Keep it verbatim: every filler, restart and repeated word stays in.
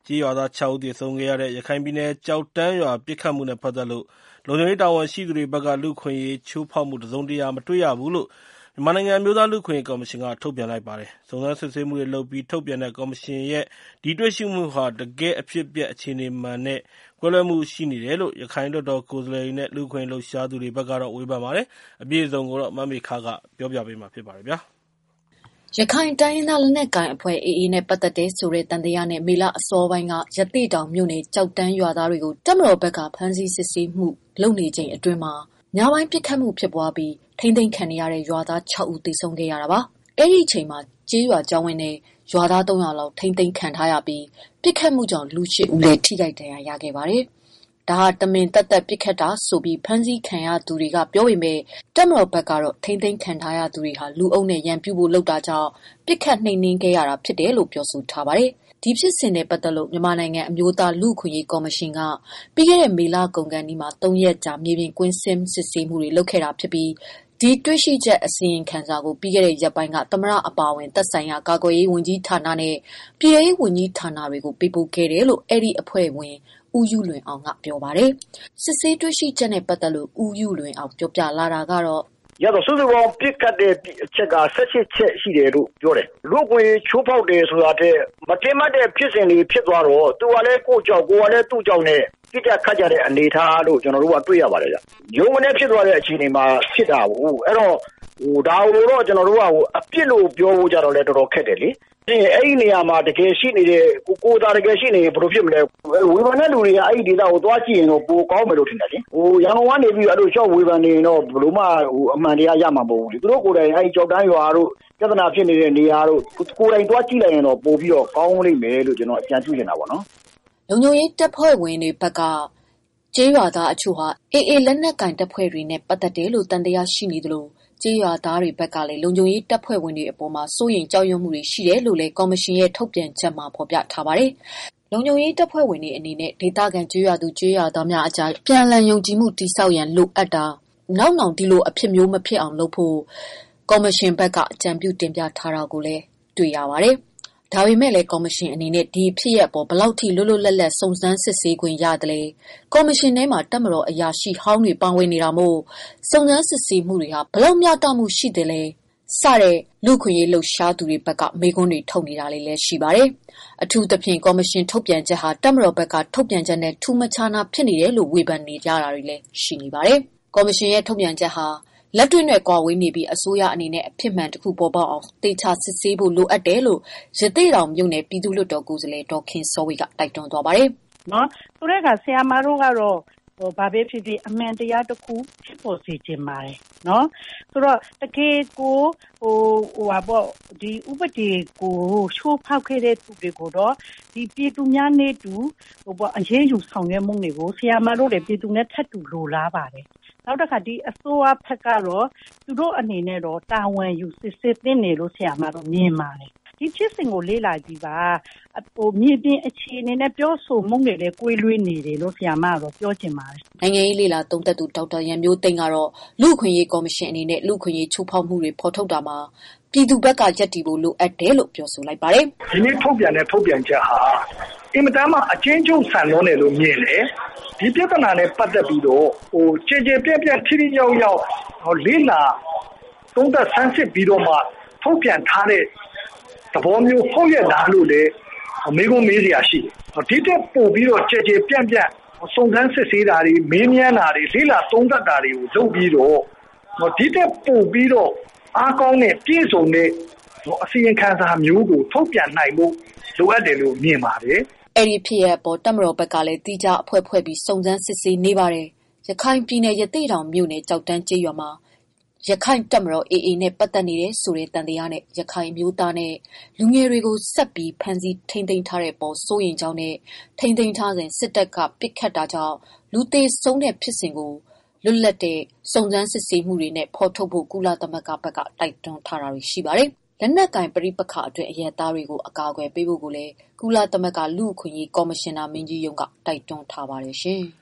ကြေးရွာသားခြောက်ဦးသေဆုံးခဲ့ရတဲ့ရခိုင်ပြည်နယ်ကျောက်တန်းရွာပစ်ခတ်မှုနဲ့ပတ်သက်လို့လုံခြုံရေးတာဝန်ရှိသူတွေဘက်ကလူ့အခွင့်အရေးချိုးဖောက်မှုတစုံတရာမတွေ့ရဘူးလို့မြန်မာနိုင်ငံအမျိုးသားလူ့အခွင့်အရေးကော်မရှင်ကထုတ်ပြန်လိုက်ပါတယ်။စုံစမ်းစစ်ဆေးမှုတွေလုပ်ပြီးထုတ်ပြန်တဲ့ကော်မရှင်ရဲ့ဒီတွေ့ရှိမှုဟာတကယ့်အဖြစ်အပျက်အခြေအနေမှန်နဲ့ကွဲလွဲမှုရှိနေတယ်လို့ရခိုင်လွှတ်တော်ကိုယ်စားလှယ်တွေနဲ့လူ့အခွင့်အရေးလှုပ်ရှားသူတွေဘက်ကတော့ဝေဖန်ပါတယ်။အပြည့်အစုံကိုတော့မမေခကပြောပြပေးမှာဖြစ်ပါတယ်ဗျာ။ရခိုင်တိုင်းရင်းသားလက်နက်ကိုင်အဖွဲ့ အေအေ နဲ့ပတ်သက်တဲ့ဆိုတဲ့တန်တရားနဲ့မေလအစောပိုင်းကရသေ့တောင်မြို့နယ်ကြောက်တန်းရွာသားတွေကိုတပ်မတော်ဘက်ကဖမ်းဆီးစစ်ဆေးမှုလုပ်နေချိန်အတွင်းမှာညပိုင်းပစ်ခတ်မှုဖြစ်ပွားပြီးထိမ့်သိမ်းခံရတဲ့ရွာသားခြောက်ဦးသေဆုံးခဲ့ရတာပါ။အဲ့ဒီအချိန်မှာကြေးရွာကျောင်းဝင်းနဲ့ရွာသားသုံးရာလောက်ထိမ့်သိမ်းခံထားရပြီးပစ်ခတ်မှုကြောင့်လူရှစ်ဦးလည်းထိခိုက်ဒဏ်ရာရခဲ့ပါတယ်။ဒါဟာတမင်တက်တက်ပစ်ခတ်တာဆိုပြီးဖမ်းဆီးခံရသူတွေကပြောပေမဲ့တပ်မတော်ဘက်ကတော့ထိမ့်သိမ်းခံထားရသူတွေဟာလူအုပ်နဲ့ရန်ပြုဖို့လုပ်တာကြောင့်ပစ်ခတ်နှိမ်နင်းခဲ့ရတာဖြစ်တယ်လို့ပြောဆိုထားပါတယ်။ဒီဖြစ်စဉ်နဲ့ပတ်သက်လို့မြန်မာနိုင်ငံအမျိုးသားလူ့အခွင့်အရေးကော်မရှင်ကပြီးခဲ့တဲ့မေလကုန်ကနေ့မှာသုံးရက်ကြာမြေပြင်ကွင်းဆင်းစစ်ဆေးမှုတွေလုပ်ခဲ့တာဖြစ်ပြီးဒီတွေ့ရှိချက်အစီရင်ခံစာကိုပြီးခဲ့တဲ့ရက်ပိုင်းကသမရအပါဝင်သက်ဆိုင်ရာကာကွယ်ရေးဝန်ကြီးဌာနနဲ့ပြည်ထောင်စုဝန်ကြီးဌာနတွေကိုပေးပို့ခဲ့တယ်လို့အဲ့ဒီအဖွဲ့ဝင်ဦးယူလွင်အောင်ကပြောပါတယ်။စစ်ဆေးတွေ့ရှိချက်နဲ့ပတ်သက်လို့ဦးယူလွင်အောင်ပြောပြလာတာကတော့ရတော့စုစုပေါင်းပြစ်ကတ်တဲ့အချက်က၁၈ချက်ရှိတယ်လို့ပြောတယ်လူ့ကိုယ်ချိုးဖောက်တယ်ဆိုတာတဲ့မတင်မတဲ့ဖြစ်စဉ်တွေဖြစ်သွားတော့သူကလည်းကိုယ့်ကြောက်ကိုယ်ကလည်းသူ့ကြောက်နဲ့ပြစ်ကြခတ်ကြတဲ့အနေထားလို့ကျွန်တော်တို့ကတွေ့ရပါတယ်ဗျရုံမနဲ့ဖြစ်သွားတဲ့အခြေအနေမှာဖြစ်တာဘူးအဲ့တော့ဟိုဒါကိုတော့ကျွန်တော်တို့ကဟိုအပြစ်လို့ပြောဖို့ကြတော့လည်းတော်တော်ခက်တယ်လေအဲ့ဒီနေရာမှာတကယ်ရှိနေတဲ့ကိုကိုသားတကယ်ရှိနေဘယ်လိုဖြစ်မလဲဝေဖန်တဲ့လူတွေကအဲ့ဒီဒေသကိုသွားကြည့်ရင်တော့ပိုကောင်းမယ်လို့ထင်တယ်လေဟိုရန်ကုန်ကနေပြီးအဲ့လိုရှော့ဝေဖန်နေရင်တော့ဘယ်လိုမှဟိုအမှန်တရားရမှာမဟုတ်ဘူးလေသူတို့ကိုယ်တိုင်အဲ့ဒီကြောက်တန်းရွာတို့ပြဿနာဖြစ်နေတဲ့နေရာတို့ကိုယ်တိုင်သွားကြည့်လိုက်ရင်တော့ပို့ပြီးတော့ကောင်းလိမ့်မယ်လို့ကျွန်တော်အကြံပြုချင်တာပေါ့နော်လုံခြုံရေးတပ်ဖွဲ့ဝင်တွေဘက်ကကျေးရွာသားအချို့ဟာအေအေလက်နက်ကင်တပ်ဖွဲ့တွေနဲ့ပတ်သက်တယ်လို့တန်တရားရှိနေသလိုကျေးရွာသားတွေဘက်ကလည်းလုံခြုံရေးတပ်ဖွဲ့ဝင်တွေအပေါ်မှာစိုးရိမ်ကြောက်ရွံ့မှုတွေရှိတယ်လို့လည်းကော်မရှင်ရဲ့ထုတ်ပြန်ချက်မှာဖော်ပြထားပါတယ်။လုံခြုံရေးတပ်ဖွဲ့ဝင်တွေအနေနဲ့ဒေသခံကျေးရွာသူကျေးရွာသားများအကြားပြန်လည်ယုံကြည်မှုတည်ဆောက်ရန်လိုအပ်တာနောက်နောက်ဒီလိုအဖြစ်မျိုးမဖြစ်အောင်လုပ်ဖို့ကော်မရှင်ဘက်ကအကြံပြုတင်ပြထားတာကိုလည်းတွေ့ရပါတယ်။ဒါပေမဲ့လည်းကော်မရှင်အနေနဲ့ဒီဖြစ်ရပ်ပေါ်ဘလောက်ထိလွတ်လွတ်လပ်လပ်စုံစမ်းစစ်ဆေးခွင့်ရတယ်လဲကော်မရှင်ထဲမှာတပ်မတော်အရာရှိဟောင်းတွေပါဝင်နေတာမို့စုံစမ်းစစ်ဆေးမှုတွေဟာဘလောက်မျှတမှုရှိတယ်လဲစတဲ့လူခွင့်ရေးလှုပ်ရှားသူတွေဘက်ကမေးခွန်းတွေထုတ်နေတာလေးလည်းရှိပါတယ်အထူးသဖြင့်ကော်မရှင်ထုတ်ပြန်ချက်ဟာတပ်မတော်ဘက်ကထုတ်ပြန်ချက်နဲ့ထူးမခြားနာဖြစ်နေတယ်လို့ဝေဖန်နေကြတာတွေလည်းရှိနေပါတယ်ကော်မရှင်ရဲ့ထုတ်ပြန်ချက်ဟာလက်တွေ့နဲ့ကွာဝေးနေပြီးအစိုးရအနေနဲ့အဖြစ်မှန်တစ်ခုပေါ်ပေါက်အောင်တေချာစစ်ဆေးဖို့လိုအပ်တယ်လို့ရသေ့တောင်မြို့နယ်ပြည်သူ့လွှတ်တော်ကိုယ်စားလှယ်ဒေါ်ခင်စောဝေကတိုက်တွန်းသွားပါတယ်။နော်သူတို့ကဆရာမတို့ကတော့ဟိုဘာပဲဖြစ်ဖြစ်အမှန်တရားတစ်ခုဖြစ်ပေါ်စေချင်ပါတယ်နော်ဆိုတော့တကယ်ကိုဟိုဟိုပါပေါ့ဒီဥပဒေကိုချိုးဖောက်ခဲ့တဲ့သူတွေကိုတော့ဒီပြည်သူများနဲ့တူဟိုပေါ့အရေးယူဆောင်ရွက်မှုတွေကိုဆရာမတို့လည်းပြည်သူနဲ့ထပ်တူလိုလားပါတယ်နောက်တစ်ခါဒီအစိုးရဘက်ကတော့သူတို့အနေနဲ့တော့တာဝန်ယူစစ်စစ်သိနေလို့ဆရာမတို့မြင်ပါတယ်ဒီဖြစ်စဉ်ကိုလေ့လာကြည့်ပါဟိုမြေပြင်အခြေအနေနဲ့ပြောဆိုမှုတွေလည်းကွေးလွေးနေတယ်လို့ဆရာမကတော့ပြောချင်ပါတယ်နိုင်ငံရေးလေ့လာသုံးသပ်သူဒေါက်တာရန်မျိုးသိန်းကတော့လူ့အခွင့်အရေးကော်မရှင်အနေနဲ့လူ့အခွင့်အရေးချိုးဖောက်မှုတွေဖော်ထုတ်တာမှာပြည်သူဘက်ကရက်တီဖို့လိုအပ်တယ်လို့ပြောဆိုလိုက်ပါတယ်ဒီနေ့ထုတ်ပြန်တဲ့ထုတ်ပြန်ချက်ဟာအင်မတန်မှအချင်းချင်းဆန်လွန်းတယ်လို့မြင်တယ်ဒီပြဿနာနဲ့ပတ်သက်ပြီးတော့ဟိုခြေခြေပြက်ပြက်ထိထိရောက်ရောက်ဟိုလေးလာသုံးသပ်ဆန်းစစ်ပြီးတော့မှထုတ်ပြန်ထားတဲ့သဘောမျိုးဟုတ်ရလားလို့လေမေးခွန်းမေးစရာရှိတယ်ဒီတက်ပို့ပြီးတော့ခြေခြေပြက်ပြက်စုံစမ်းစစ်ဆေးတာတွေမေးမြန်းတာတွေလေးလာသုံးသပ်တာတွေကိုလုပ်ပြီးတော့ဒီတက်ပို့ပြီးတော့အားကောင်းတဲ့ပြည့်စုံတဲ့အစီရင်ခံစာမျိုးကိုထုတ်ပြန်နိုင်ဖို့လိုအပ်တယ်လို့မြင်ပါတယ်အဲ့ဒီဖြစ်ရပ်ပေါ်တပ်မတော်ဘက်ကလည်းတိကျအဖွဲ့ဖွဲ့ပြီးစုံစမ်းစစ်ဆေးနေပါတယ်။ရခိုင်ပြည်နယ်ရသေ့တောင်မြို့နယ်ကြောက်တန်းကျေးရွာမှာရခိုင်တပ်မတော် အေအေ နဲ့ပတ်သက်နေတဲ့ဆိုတဲ့တန်တရားနဲ့ရခိုင်မျိုးသားနဲ့လူငယ်တွေကိုဆက်ပြီးဖမ်းဆီးထိန်းသိမ်းထားတဲ့ပေါ်စိုးရင်ကြောင်းနဲ့ထိန်းသိမ်းထားစဉ်စစ်တပ်ကပစ်ခတ်တာကြောင့်လူသေးဆုံးတဲ့ဖြစ်စဉ်ကိုလွတ်လပ်တဲ့စုံစမ်းစစ်ဆေးမှုတွေနဲ့ဖော်ထုတ်ဖို့ကုလသမဂ္ဂဘက်ကတိုက်တွန်းထားတာတွေရှိပါတယ်။လက်နက်ကင်ပဋိပက္ခအတွင်းအရက်သားတွေကိုအကာအကွယ်ပေးဖို့ကိုလည်းကုလသမဂ္ဂလူ့အခွင့်အရေးကော်မရှင်နာမင်းကြီးရုံးကတိုက်တွန်းထားပါတယ်ရှင်။